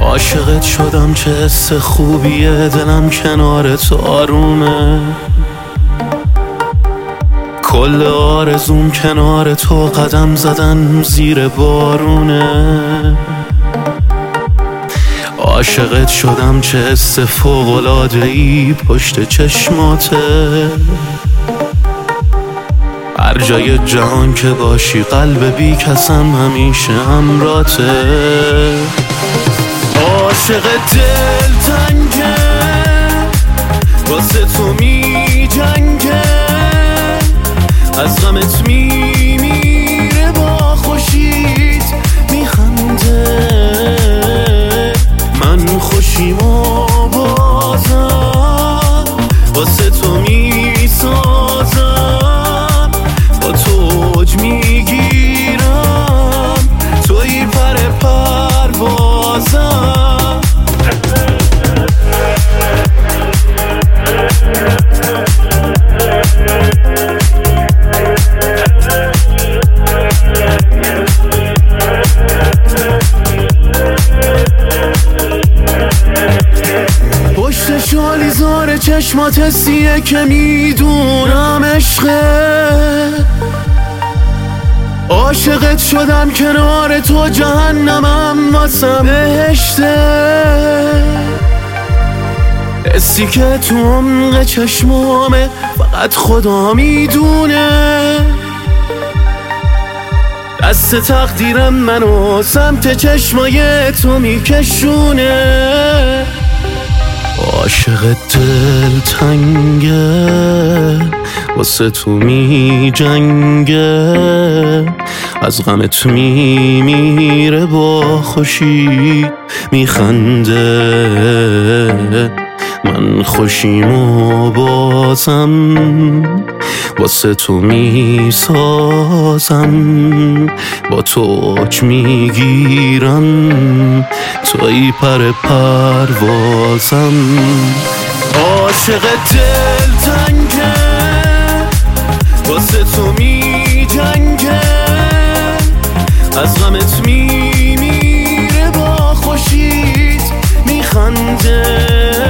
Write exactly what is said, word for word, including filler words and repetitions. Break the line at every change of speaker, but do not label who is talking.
عاشقت شدم چه حس خوبیه، دلم کنار تو آرومه. کل آرزوم کنار تو قدم زدن زیر بارونه. عاشقت شدم چه حس فوق‌العاده‌ای پشت چشماته. هر جای جهان که باشی قلب بی کسم همیشه همراته. عاشق دل تنگه واسه تو می جنگه، از غمت می میره با خوشیت میخنده. من خوشیم و بازم واسه تو میسازم، با تو اوج میگیرم، توی پر پروازم. پشت شالی زار چشمات حسیه که میدونم عشقه. عاشقت شدم کنار تو جهنمم واسم بهشته. حسی که تو عمق چشمامه فقط خدا میدونه. دست تقدیرم منو سمت چشمای تو میکشونه. عاشق دل تنگه واسه تو می جنگه، از غمت می میره با خوشی میخنده. من خوشیم و بازم واسه تو میسازم، با تو اوج میگیرم، توی پر پروازم. عاشق دل تنگه واسه تو می جنگه، از غمت می میره با خوشیت میخنده.